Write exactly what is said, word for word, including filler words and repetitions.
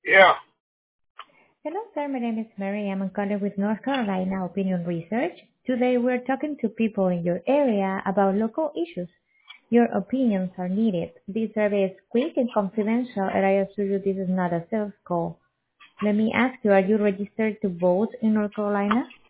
Yeah. Hello, sir. My name is Mary. I'm calling with North Carolina Opinion Research. Today we're talking to people in your area about local issues. Your opinions are needed. This survey is quick and confidential, and I assure you this is not a sales call. Let me ask you, are you registered to vote in North Carolina?